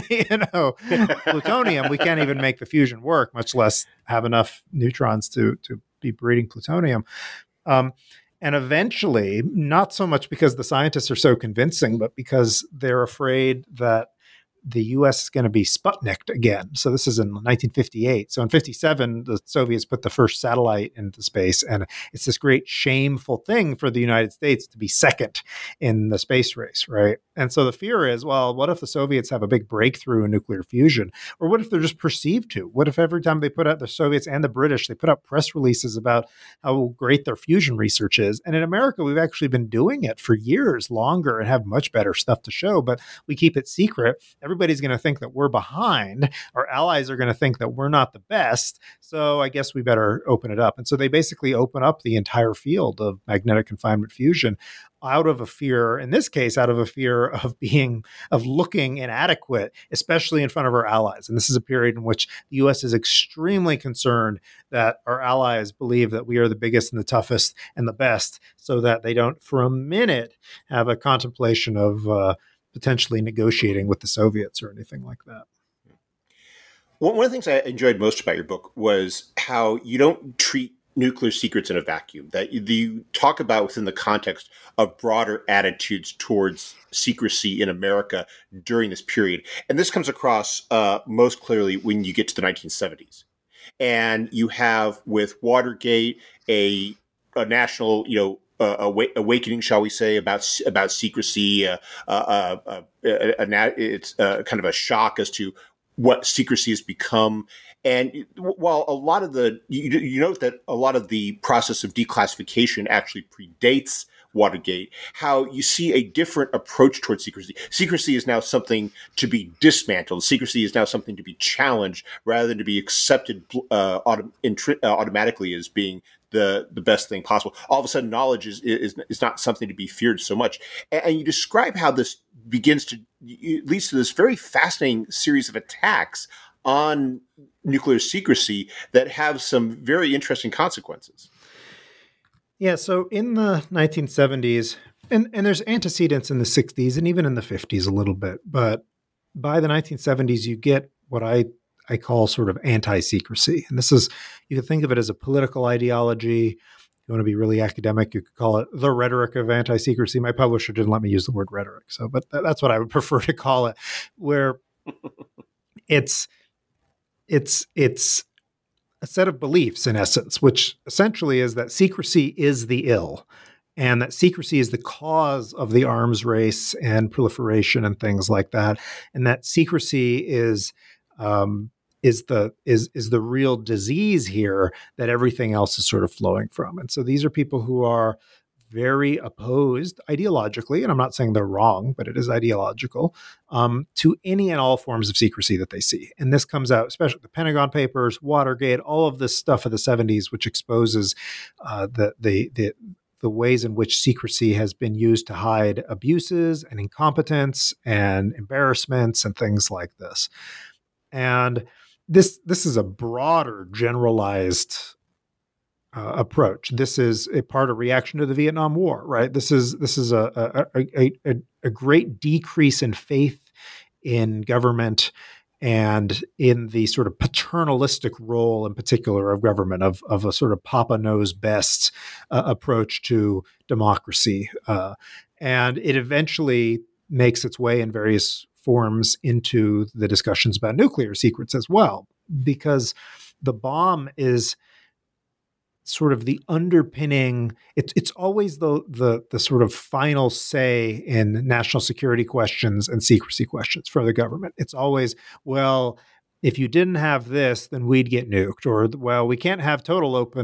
plutonium. We can't even make the fusion work, much less have enough neutrons to be breeding plutonium. And eventually, not so much because the scientists are so convincing, but because they're afraid that the U.S. is going to be Sputnik'd again. So this is in 1958. So in 57, the Soviets put the first satellite into space, and it's this great shameful thing for the United States to be second in the space race, right? And so the fear is, well, what if the Soviets have a big breakthrough in nuclear fusion? Or what if they're just perceived to? What if every time they put out, the Soviets and the British, they put out press releases about how great their fusion research is? And in America, we've actually been doing it for years longer and have much better stuff to show, but we keep it secret. Everybody's going to think that we're behind. Our allies are going to think that we're not the best. So I guess we better open it up. And so they basically open up the entire field of magnetic confinement fusion out of a fear, in this case, out of a fear of looking inadequate, especially in front of our allies. And this is a period in which the U.S. is extremely concerned that our allies believe that we are the biggest and the toughest and the best, so that they don't for a minute have a contemplation of potentially negotiating with the Soviets or anything like that.
One of the things I enjoyed most about your book was how you don't treat nuclear secrets in a vacuum, that you talk about within the context of broader attitudes towards secrecy in America during this period. And this comes across most clearly when you get to the 1970s. And you have, with Watergate, a national, awakening, shall we say, about secrecy. It's kind of a shock as to what secrecy has become. And while a lot of you note that a lot of the process of declassification actually predates Watergate, how you see a different approach towards secrecy. Secrecy is now something to be dismantled. Secrecy is now something to be challenged rather than to be accepted automatically as being the best thing possible. All of a sudden, knowledge is not something to be feared so much. And you describe how this leads to this very fascinating series of attacks on nuclear secrecy that have some very interesting consequences.
Yeah, so in the 1970s, and there's antecedents in the 60s and even in the 50s a little bit, but by the 1970s, you get what I call sort of anti-secrecy. And this is, you can think of it as a political ideology. If you want to be really academic, you could call it the rhetoric of anti-secrecy. My publisher didn't let me use the word rhetoric, but that's what I would prefer to call it, where it's a set of beliefs, in essence, which essentially is that secrecy is the ill, and that secrecy is the cause of the arms race and proliferation and things like that, and that secrecy is the real disease here that everything else is sort of flowing from. And so these are people who are very opposed ideologically, and I'm not saying they're wrong, but it is ideological, to any and all forms of secrecy that they see. And this comes out, especially the Pentagon Papers, Watergate, all of this stuff of the 70s, which exposes the ways in which secrecy has been used to hide abuses and incompetence and embarrassments and things like this. And this is a broader, generalized approach. This is a part of reaction to the Vietnam War, right? This is a great decrease in faith in government and in the sort of paternalistic role, in particular, of government, of a sort of Papa knows best approach to democracy, and it eventually makes its way in various forms into the discussions about nuclear secrets as well, because the bomb is sort of the underpinning. It's always the sort of final say in national security questions and secrecy questions for the government. It's always, well, if you didn't have this, then we'd get nuked, or, well, we can't have total open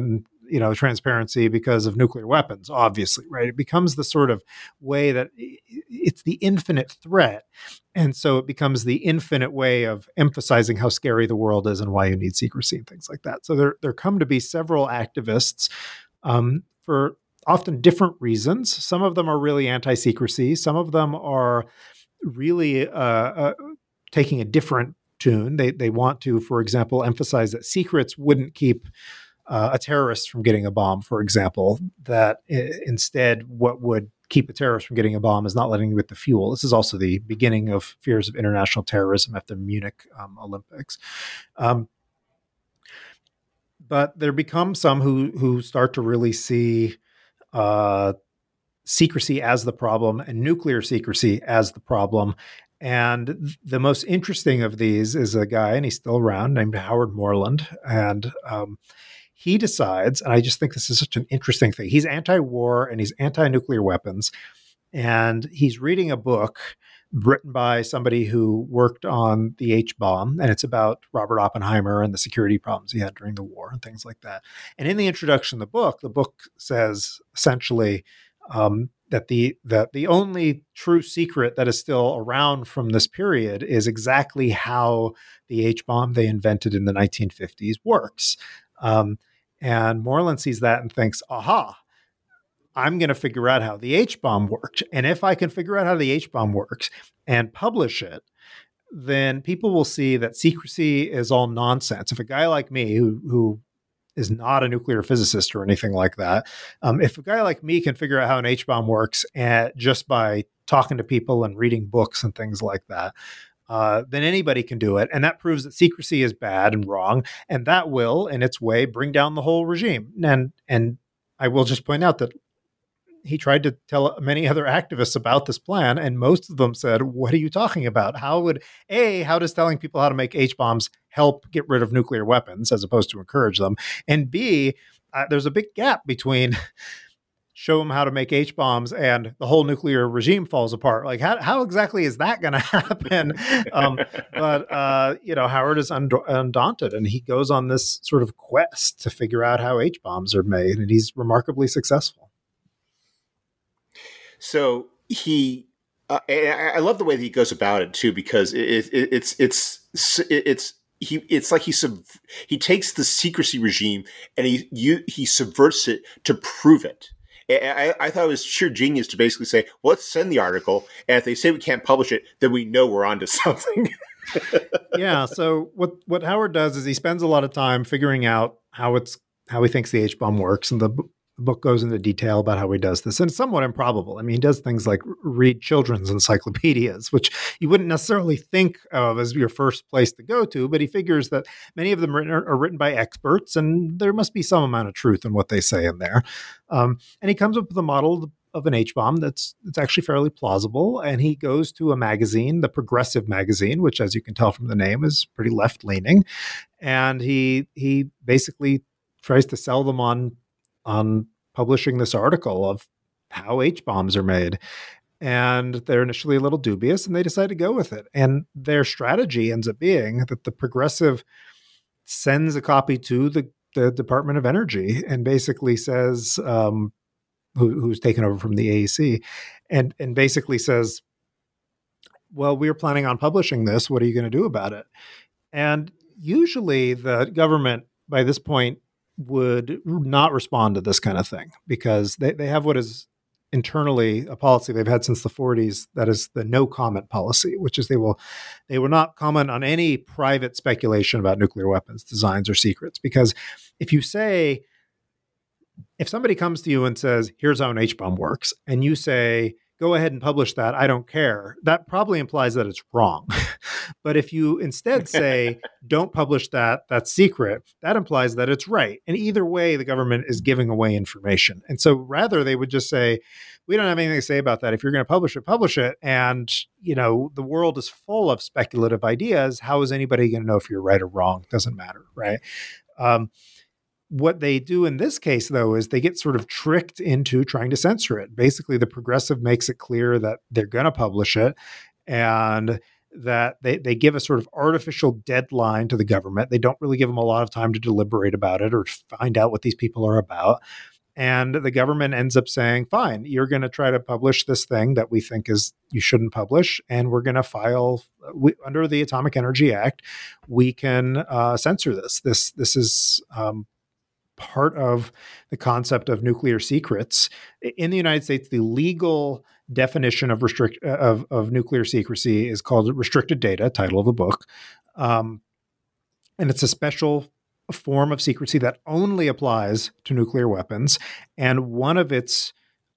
transparency because of nuclear weapons, obviously, right? It becomes the sort of way that it's the infinite threat. And so it becomes the infinite way of emphasizing how scary the world is and why you need secrecy and things like that. So there come to be several activists for often different reasons. Some of them are really anti-secrecy. Some of them are really taking a different tune. They want to, for example, emphasize that secrets wouldn't keep a terrorist from getting a bomb, for example, that instead what would keep a terrorist from getting a bomb is not letting you get the fuel. This is also the beginning of fears of international terrorism after the Munich Olympics. But there become some who start to really see secrecy as the problem and nuclear secrecy as the problem. And the most interesting of these is a guy, and he's still around, named Howard Moreland. And he decides, and I just think this is such an interesting thing, he's anti-war and he's anti-nuclear weapons. And he's reading a book written by somebody who worked on the H-bomb, and it's about Robert Oppenheimer and the security problems he had during the war and things like that. And in the introduction of the book says essentially that the only true secret that is still around from this period is exactly how the H-bomb they invented in the 1950s works. And Moreland sees that and thinks, aha, I'm going to figure out how the H-bomb worked. And if I can figure out how the H-bomb works and publish it, then people will see that secrecy is all nonsense. If a guy like me who is not a nuclear physicist or anything like that, if a guy like me can figure out how an H-bomb works just by talking to people and reading books and things like that, then anybody can do it. And that proves that secrecy is bad and wrong. And that will, in its way, bring down the whole regime. And I will just point out that he tried to tell many other activists about this plan, and most of them said, what are you talking about? How does telling people how to make H-bombs help get rid of nuclear weapons as opposed to encourage them? And B, there's a big gap between show them how to make H-bombs and the whole nuclear regime falls apart. Like, how exactly is that going to happen? But Howard is undaunted, and he goes on this sort of quest to figure out how H-bombs are made, and he's remarkably successful.
So I love the way that he goes about it too, because it's like he takes the secrecy regime and he subverts it to prove it. I thought it was sheer genius to basically say, well, let's send the article, and if they say we can't publish it, then we know we're onto something.
Yeah. So what Howard does is he spends a lot of time figuring out how he thinks the H-bomb works, and the book goes into detail about how he does this. And it's somewhat improbable. I mean, he does things like read children's encyclopedias, which you wouldn't necessarily think of as your first place to go to, but he figures that many of them are written by experts, and there must be some amount of truth in what they say in there. And he comes up with a model of an H-bomb that's actually fairly plausible. And he goes to a magazine, the Progressive magazine, which, as you can tell from the name, is pretty left-leaning. And he basically tries to sell them on publishing this article of how H-bombs are made. And they're initially a little dubious, and they decide to go with it. And their strategy ends up being that the Progressive sends a copy to the Department of Energy and basically says, who's taken over from the AEC, and basically says, well, we're planning on publishing this. What are you going to do about it? And usually the government, by this point, would not respond to this kind of thing, because they have what is internally a policy they've had since the 40s, that is the no comment policy, which is they will not comment on any private speculation about nuclear weapons designs or secrets. Because if somebody comes to you and says, here's how an H-bomb works, and you say, go ahead and publish that, I don't care, that probably implies that it's wrong. But if you instead say, don't publish that, that's secret, that implies that it's right. And either way, the government is giving away information. And so rather, they would just say, we don't have anything to say about that. If you're going to publish it. And, the world is full of speculative ideas. How is anybody going to know if you're right or wrong? Doesn't matter, right? What they do in this case, though, is they get sort of tricked into trying to censor it. Basically, the Progressive makes it clear that they're going to publish it, and that they give a sort of artificial deadline to the government. They don't really give them a lot of time to deliberate about it or find out what these people are about. And the government ends up saying, fine, you're going to try to publish this thing that we think is you shouldn't publish. And we're going to file under the Atomic Energy Act. We can censor this. This is part of the concept of nuclear secrets. In the United States, the legal definition of nuclear secrecy is called restricted data, title of a book. And it's a special form of secrecy that only applies to nuclear weapons. And one of its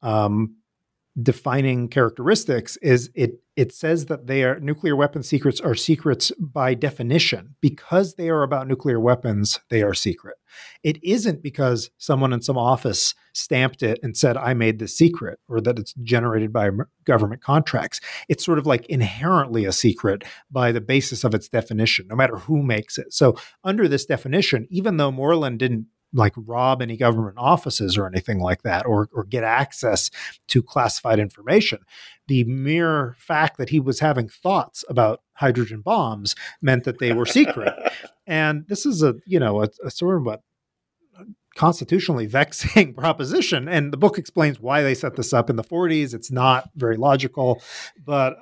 defining characteristics is it says that nuclear weapon secrets are secrets by definition. Because they are about nuclear weapons, they are secret. It isn't because someone in some office stamped it and said, I made this secret, or that it's generated by government contracts. It's sort of like inherently a secret by the basis of its definition, no matter who makes it. So under this definition, even though Moreland didn't like rob any government offices or anything like that, or get access to classified information, the mere fact that he was having thoughts about hydrogen bombs meant that they were secret. And this is a sort of a constitutionally vexing proposition. And the book explains why they set this up in the 40s. It's not very logical, but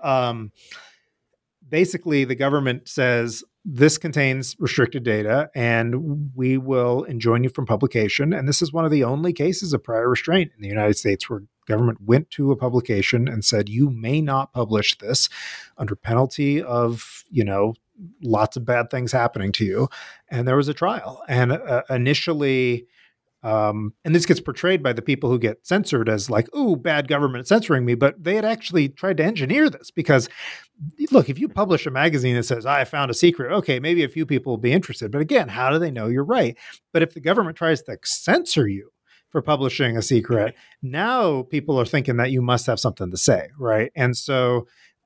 basically the government says, this contains restricted data and we will enjoin you from publication. And this is one of the only cases of prior restraint in the United States where government went to a publication and said, you may not publish this under penalty of, lots of bad things happening to you. And there was a trial. And initially, and this gets portrayed by the people who get censored as like, ooh, bad government censoring me. But they had actually tried to engineer this because, look, if you publish a magazine that says, I found a secret, okay, maybe a few people will be interested. But again, how do they know you're right? But if the government tries to censor you for publishing a secret, now people are thinking that you must have something to say, right? And so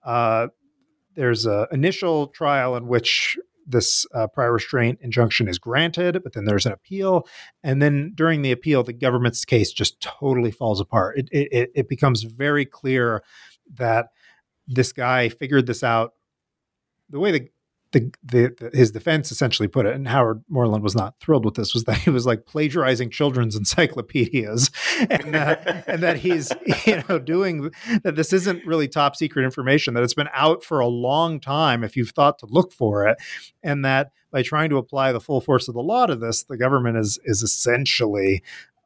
there's an initial trial in which this prior restraint injunction is granted, but then there's an appeal. And then during the appeal, the government's case just totally falls apart. It becomes very clear that this guy figured this out. The way his defense essentially put it, and Howard Moreland was not thrilled with this, was that he was like plagiarizing children's encyclopedias, and that he's doing that. This isn't really top secret information, that it's been out for a long time if you've thought to look for it, and that by trying to apply the full force of the law to this, the government is essentially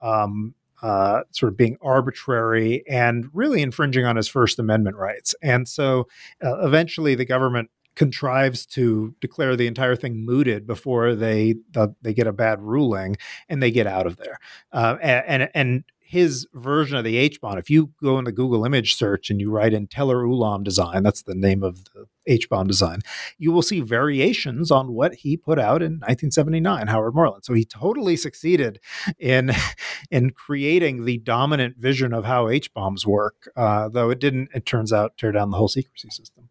sort of being arbitrary and really infringing on his First Amendment rights. And so eventually the government contrives to declare the entire thing mooted before they get a bad ruling and they get out of there. And his version of the H-bomb, if you go in the Google image search and you write in Teller-Ulam design, that's the name of the H-bomb design, you will see variations on what he put out in 1979, Howard Moreland. So he totally succeeded in creating the dominant vision of how H-bombs work, though it didn't, it turns out, tear down the whole secrecy system.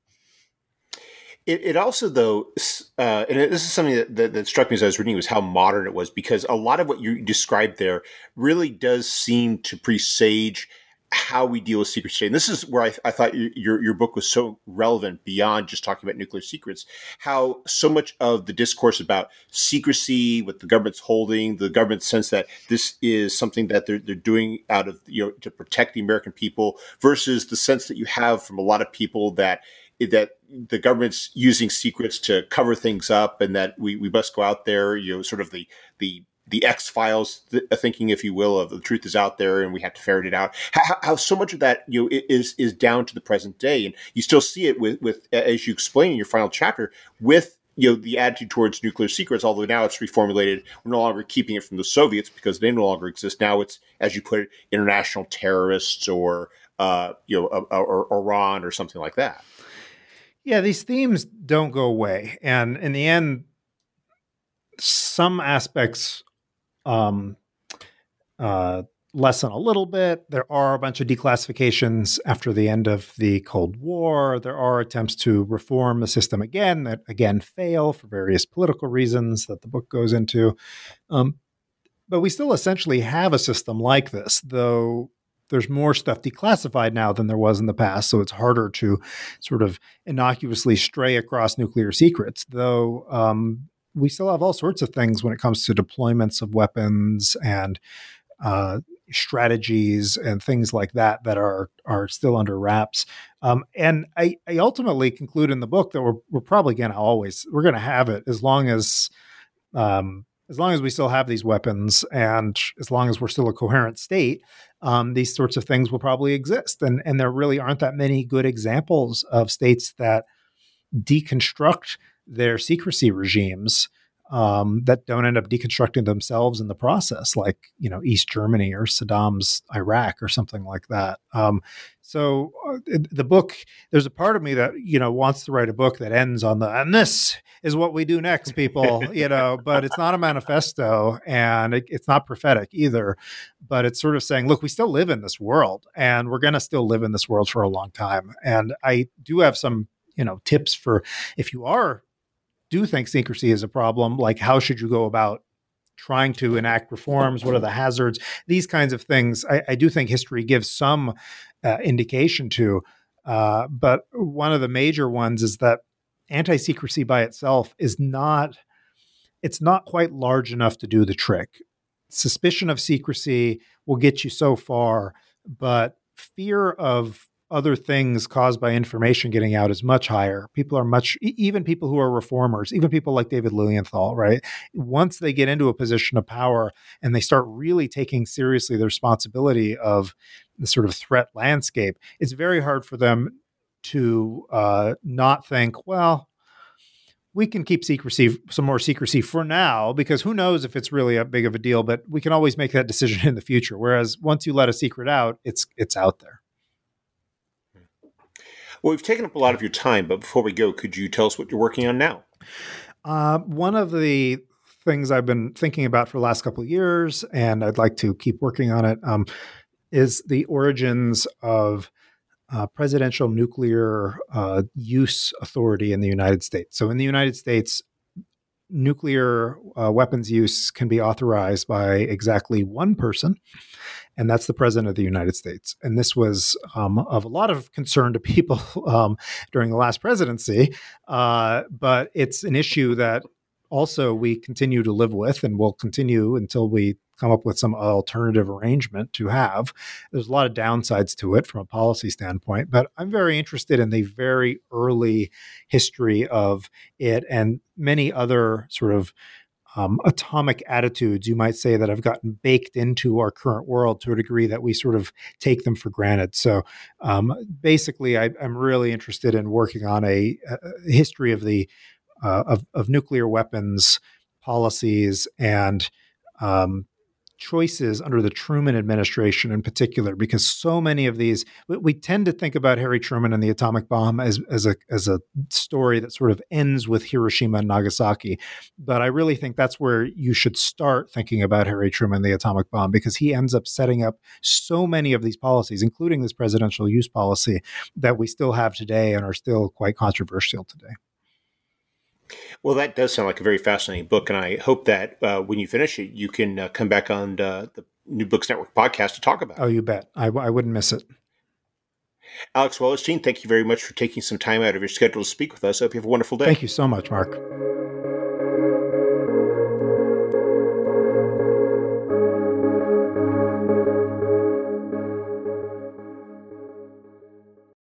It also, though, and this is something that struck me as I was reading, was how modern it was, because a lot of what you described there really does seem to presage how we deal with secrecy. And this is where I thought your book was so relevant beyond just talking about nuclear secrets, how so much of the discourse about secrecy, what the government's holding, the government's sense that this is something that they're doing out of, to protect the American people, versus the sense that you have from a lot of people that the government's using secrets to cover things up, and that we must go out there, sort of the X-Files thinking, if you will, of the truth is out there and we have to ferret it out. How so much of that is down to the present day, and you still see it with as you explain in your final chapter, with the attitude towards nuclear secrets. Although now it's reformulated, we're no longer keeping it from the Soviets because they no longer exist. Now it's, as you put it, international terrorists or Iran or something like that.
Yeah, these themes don't go away. And in the end, some aspects lessen a little bit. There are a bunch of declassifications after the end of the Cold War. There are attempts to reform the system again that, again, fail for various political reasons that the book goes into. But we still essentially have a system like this, though there's more stuff declassified now than there was in the past, so it's harder to sort of innocuously stray across nuclear secrets, though we still have all sorts of things when it comes to deployments of weapons and strategies and things like that that are still under wraps. And I ultimately conclude in the book that we're probably going to have it as long as we still have these weapons, and as long as we're still a coherent state, these sorts of things will probably exist. And there really aren't that many good examples of states that deconstruct their secrecy regimes that don't end up deconstructing themselves in the process, like, East Germany or Saddam's Iraq or something like that. So the book, there's a part of me that, wants to write a book that ends on and this is what we do next, people, but it's not a manifesto, and it's not prophetic either, but it's sort of saying, look, we still live in this world, and we're going to still live in this world for a long time. And I do have some, tips for if you do think secrecy is a problem, like how should you go about trying to enact reforms? What are the hazards? These kinds of things, I do think history gives some indication to. But one of the major ones is that anti-secrecy by itself it's not quite large enough to do the trick. Suspicion of secrecy will get you so far, but fear of other things caused by information getting out is much higher. Even people who are reformers, even people like David Lilienthal, right? Once they get into a position of power and they start really taking seriously the responsibility of the sort of threat landscape, it's very hard for them to not think, well, we can keep some more secrecy for now, because who knows if it's really a big of a deal, but we can always make that decision in the future. Whereas once you let a secret out, it's out there.
Well, we've taken up a lot of your time, but before we go, could you tell us what you're working on now?
One of the things I've been thinking about for the last couple of years, and I'd like to keep working on it, is the origins of presidential nuclear use authority in the United States. So in the United States, nuclear weapons use can be authorized by exactly one person, and that's the President of the United States. And this was of a lot of concern to people during the last presidency, but it's an issue that also we continue to live with and will continue until we come up with some alternative arrangement to have. There's a lot of downsides to it from a policy standpoint, but I'm very interested in the very early history of it and many other sort of atomic attitudes, you might say, that have gotten baked into our current world to a degree that we sort of take them for granted. So basically, I'm really interested in working on a history of the of nuclear weapons policies and choices under the Truman administration in particular, because so many of these, we tend to think about Harry Truman and the atomic bomb as a story that sort of ends with Hiroshima and Nagasaki. But I really think that's where you should start thinking about Harry Truman and the atomic bomb, because he ends up setting up so many of these policies, including this presidential use policy, that we still have today and are still quite controversial today.
Well, that does sound like a very fascinating book, and I hope that when you finish it, you can come back on the New Books Network podcast to talk about it.
Oh, you bet. I wouldn't miss it.
Alex Wellerstein, thank you very much for taking some time out of your schedule to speak with us. I hope you have a wonderful day.
Thank you so much, Mark.